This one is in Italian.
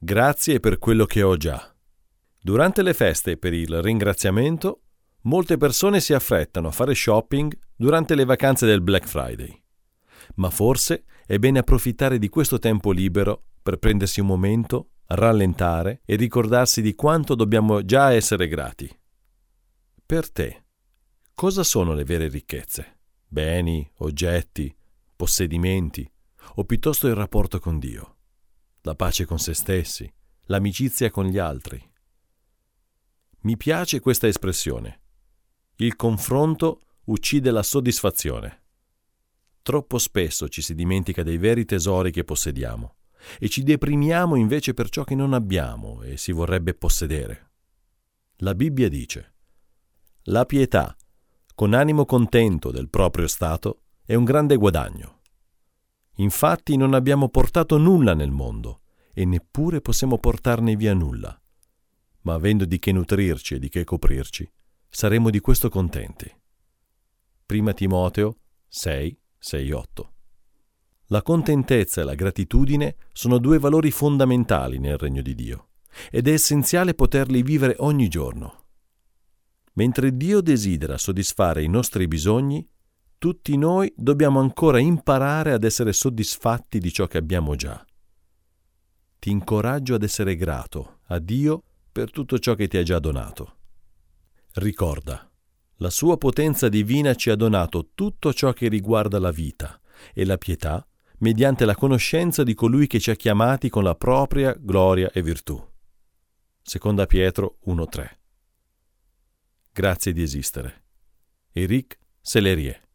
Grazie per quello che ho già. Durante le feste per il ringraziamento, molte persone si affrettano a fare shopping durante le vacanze del Black Friday. Ma forse è bene approfittare di questo tempo libero per prendersi un momento, rallentare e ricordarsi di quanto dobbiamo già essere grati. Per te, cosa sono le vere ricchezze? Beni, oggetti, possedimenti o piuttosto il rapporto con Dio? La pace con se stessi, l'amicizia con gli altri. Mi piace questa espressione. Il confronto uccide la soddisfazione. Troppo spesso ci si dimentica dei veri tesori che possediamo e ci deprimiamo invece per ciò che non abbiamo e si vorrebbe possedere. La Bibbia dice: la pietà, con animo contento del proprio stato, è un grande guadagno. Infatti non abbiamo portato nulla nel mondo e neppure possiamo portarne via nulla. Ma avendo di che nutrirci e di che coprirci, saremo di questo contenti. 1 Timoteo 6:6-8. La contentezza e la gratitudine sono due valori fondamentali nel regno di Dio ed è essenziale poterli vivere ogni giorno. Mentre Dio desidera soddisfare i nostri bisogni, tutti noi dobbiamo ancora imparare ad essere soddisfatti di ciò che abbiamo già. Ti incoraggio ad essere grato a Dio per tutto ciò che ti ha già donato. Ricorda, la sua potenza divina ci ha donato tutto ciò che riguarda la vita e la pietà mediante la conoscenza di colui che ci ha chiamati con la propria gloria e virtù. 2 Pietro 1:3. Grazie di esistere. Éric Sellerier.